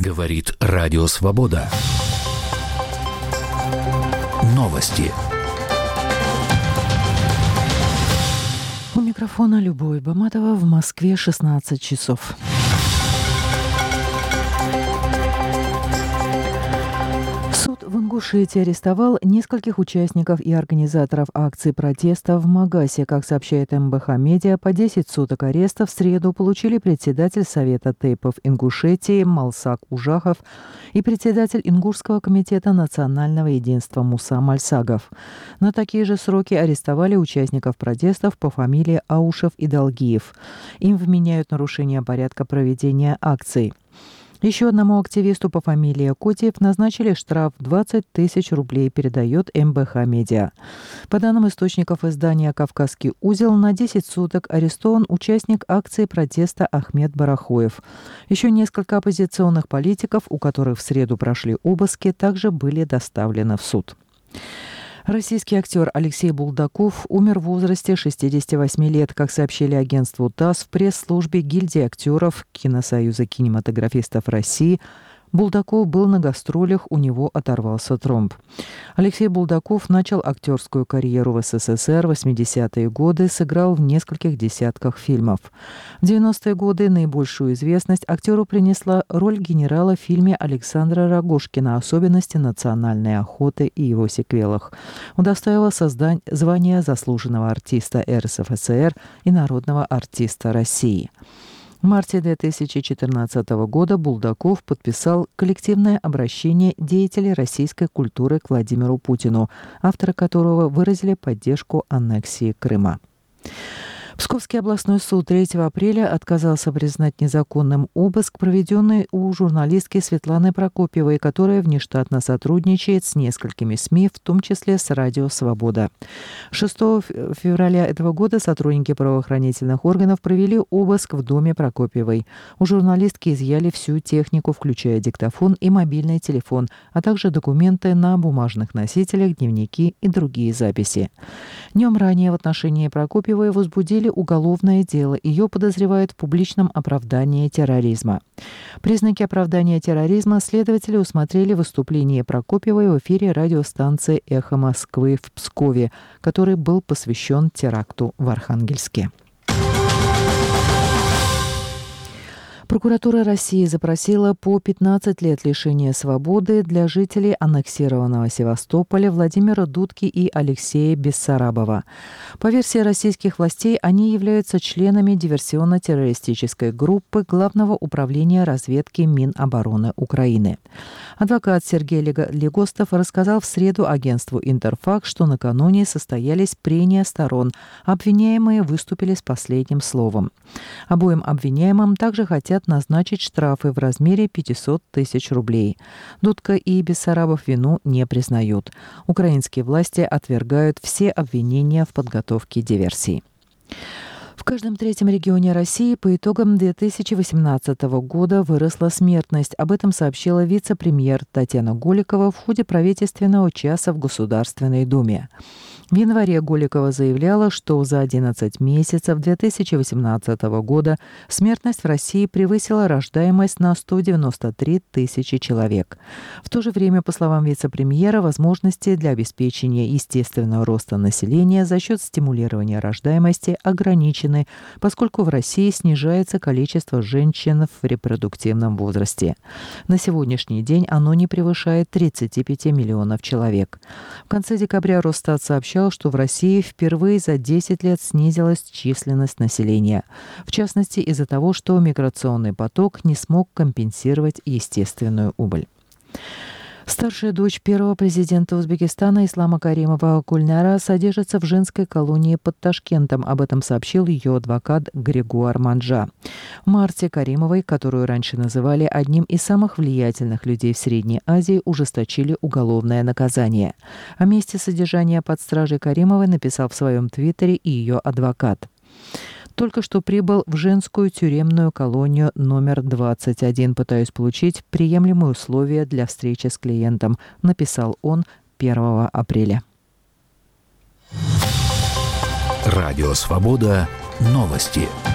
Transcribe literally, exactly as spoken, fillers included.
Говорит Радио Свобода. Новости. У микрофона Любовь Баматова. В Москве шестнадцать часов. Суд в Ингушетии арестовал нескольких участников и организаторов акций протеста в Магасе. Как сообщает эм бэ ха Медиа, по десять суток ареста в среду получили председатель Совета тейпов Ингушетии Малсак Ужахов и председатель Ингушского комитета национального единства Муса Мальсагов. На такие же сроки арестовали участников протестов по фамилии Аушев и Долгиев. Им вменяют нарушение порядка проведения акций. Еще одному активисту по фамилии Котиев назначили штраф двадцать тысяч рублей, передает эм бэ ха Медиа. По данным источников издания «Кавказский узел», на десять суток арестован участник акции протеста Ахмед Барахоев. Еще несколько оппозиционных политиков, у которых в среду прошли обыски, также были доставлены в суд. Российский актер Алексей Булдаков умер в возрасте шестидесяти восьми лет, как сообщили агентству ТАСС в пресс-службе гильдии актеров Киносоюза кинематографистов России. Булдаков был на гастролях, у него оторвался тромб. Алексей Булдаков начал актерскую карьеру в эс эс эс эр в восьмидесятые годы, сыграл в нескольких десятках фильмов. В девяностые годы наибольшую известность актеру принесла роль генерала в фильме Александра Рогожкина «Особенности национальной охоты» и его сиквелах. Удостоило создания звания заслуженного артиста эр эс эф эс эр и народного артиста России. В марте две тысячи четырнадцатого года Булдаков подписал коллективное обращение деятелей российской культуры к Владимиру Путину, авторы которого выразили поддержку аннексии Крыма. Псковский областной суд третьего апреля отказался признать незаконным обыск, проведенный у журналистки Светланы Прокопьевой, которая внештатно сотрудничает с несколькими СМИ, в том числе с Радио Свобода. шестого февраля этого года сотрудники правоохранительных органов провели обыск в доме Прокопьевой. У журналистки изъяли всю технику, включая диктофон и мобильный телефон, а также документы на бумажных носителях, дневники и другие записи. Днем ранее в отношении Прокопьевой возбудили уголовное дело. Ее подозревают в публичном оправдании терроризма. Признаки оправдания терроризма следователи усмотрели в выступлении Прокопьевой в эфире радиостанции «Эхо Москвы» в Пскове, который был посвящен теракту в Архангельске. Прокуратура России запросила по пятнадцать лет лишения свободы для жителей аннексированного Севастополя Владимира Дудки и Алексея Бессарабова. По версии российских властей, они являются членами диверсионно-террористической группы Главного управления разведки Минобороны Украины. Адвокат Сергей Легостов рассказал в среду агентству «Интерфакс», что накануне состоялись прения сторон. Обвиняемые выступили с последним словом. Обоим обвиняемым также хотят назначить штрафы в размере пятьсот тысяч рублей. Дудка и Бессарабов вину не признают. Украинские власти отвергают все обвинения в подготовке диверсий. В каждом третьем регионе России по итогам две тысячи восемнадцатого года выросла смертность. Об этом сообщила вице-премьер Татьяна Голикова в ходе правительственного часа в Государственной Думе. В январе Голикова заявляла, что за одиннадцать месяцев две тысячи восемнадцатого года смертность в России превысила рождаемость на сто девяносто три тысячи человек. В то же время, по словам вице-премьера, возможности для обеспечения естественного роста населения за счет стимулирования рождаемости ограничены, поскольку в России снижается количество женщин в репродуктивном возрасте. На сегодняшний день оно не превышает тридцати пяти миллионов человек. В конце декабря Росстат сообщал, что в России впервые за десять лет снизилась численность населения. В частности, из-за того, что миграционный поток не смог компенсировать естественную убыль. Старшая дочь первого президента Узбекистана Ислама Каримова Гульнара содержится в женской колонии под Ташкентом. Об этом сообщил ее адвокат Григуар Манджа. В марте Каримовой, которую раньше называли одним из самых влиятельных людей в Средней Азии, ужесточили уголовное наказание. О месте содержания под стражей Каримовой написал в своем твиттере и ее адвокат. Только что прибыл в женскую тюремную колонию номер двадцать один. Пытаюсь получить приемлемые условия для встречи с клиентом, написал он первого апреля. Радио Свобода. Новости.